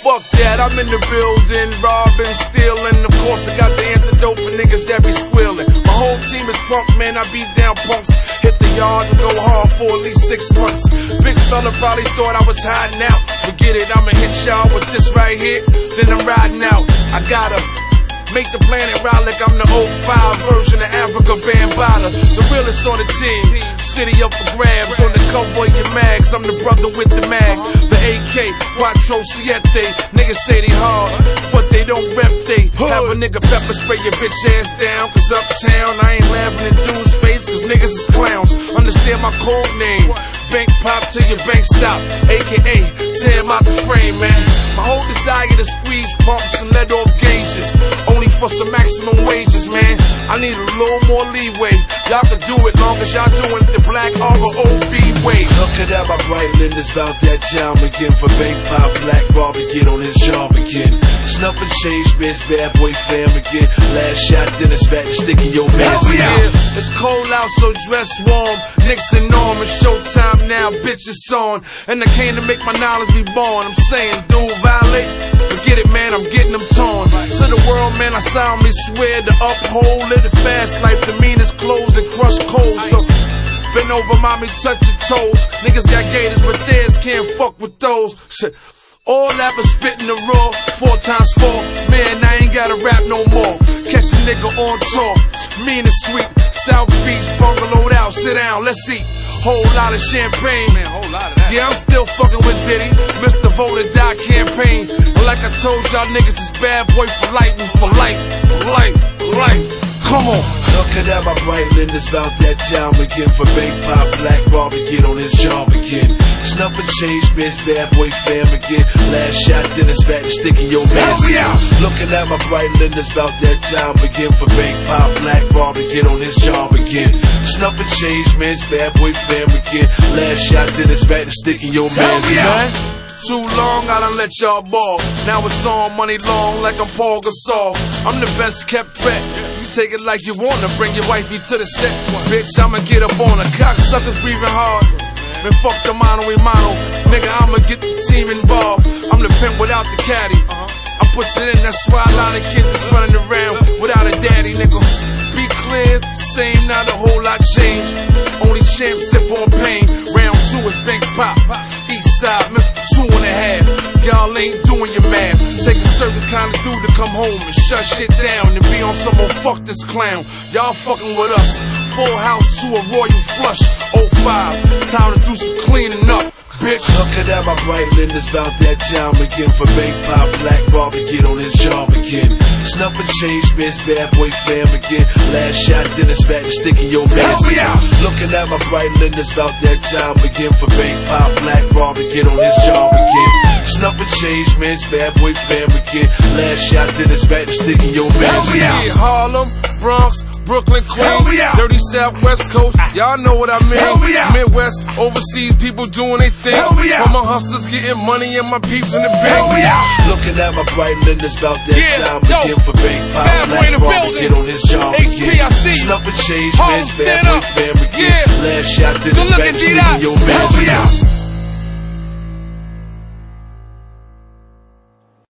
fuck that, I'm in the building, robbing, stealing. Of course, I got the antidote for niggas that be squealing. My whole team is punk, man, I beat down punks. Hit the yard and go hard for at least 6 months. Big fella probably thought I was hiding out. Forget it, I'ma hit y'all with this right here, then I'm riding out. I gotta make the planet ride like I'm the 05 version of Africa Bambaataa. The realest on the team, city up for grabs. On the cover of your mags, I'm the brother with the mag. The AK, Quattro Siete. Niggas say they hard, but they don't rep they. Have a nigga pepper spray your bitch ass down. Cause uptown, I ain't laughing in dudes' face, cause niggas is clowns. Understand my code name, bank pop till your bank stop. AKA, tear him out the frame, man. My whole desire to squeeze pumps and let off gauges, only for some maximum wages, man. I need a little more leeway. Y'all can do it long as y'all doing the Black Arbor OB way. Looking at my bright lenders about that job again. For Bank Pop, Black Barbie get on his job again. Snuff and change, bitch, bad boy fam again. Last shot, then it's back to sticking your man. Yeah, it's cold out, so dress warm. Nixon on, it's showtime now, bitch, it's on. And I came to make my knowledge be born. I'm saying, dude, violate, forget it, man, I'm getting them torn. To the world, man, I solemnly swear to uphold, live the fast life, the meanest clothes and crush cold. So bend over, mommy, touch your toes. Niggas got gators, but theirs can't fuck with those. Shit. All that was spitting the raw, 4 times 4. Man, I ain't gotta rap no more. Catch a nigga on tour, mean and sweet. South Beach, bungalowed out, sit down, let's eat. Whole lot of champagne, man, whole lot of that. Yeah, I'm still fucking with Diddy, Mr. Vote or Die campaign. And like I told y'all niggas, it's bad boy for life, for life, for life, for life. Come on. Looking at my bright lenders about that job again. For Bank Pop, Black Barbie get on his job again. Snuff and change, bitch, bad boy fam again. Last shot, then it's back to sticking your man. Looking at my bright lenders about that job again. For Bank Pop, Black Barbie get on his job again. Snuff and change, bitch, bad boy fam again. Last shot, then it's back to sticking your man. Too long, I done let y'all ball. Now it's on money long like I'm Paul Gasol. I'm the best kept pet. You take it like you wanna, bring your wifey to the set. Bitch, I'ma get up on her. Cocksuckers breathing hard. Man, fuck the mano y mano. Nigga, I'ma get the team involved. I'm the pimp without the caddy. I put it in, that's why a lot of kids is running around without a daddy, nigga. Be clear, same, not a whole lot changed. Only champ sip on pain. Round 2 is Bank Pop. East side, Mr. 2.5. Y'all ain't doing your math. Take a certain kind of dude to come home and shut shit down and be on some old fuck this clown. Y'all fucking with us. Full house to a royal flush. 05. Time to do some cleaning up. Bitch. Looking at my bright lenders about that job again. For Bank Pop, Black Barbie get on his job again. Snuff and change, bitch, bad boy fam again. Last shot, then it's back to sticking your man. Looking at my bright lenders about that job again. For Bank Pop, Black Barbie get on his job again. Snuff and change, bitch, bad boy fam again. Last shot, then it's back to sticking your man. Harlem, Bronx, Brooklyn, Queens, dirty South, West Coast, y'all know what I mean. Midwest, overseas, people doing their thing. For my hustlers getting money and my peeps in the bank. Looking at my bright lenders about that job again. For Bank Pop, Black Barbie get on his job again. Snuff and change, bitch, bad boy fam again. Last shot, then it's back to sticking your man.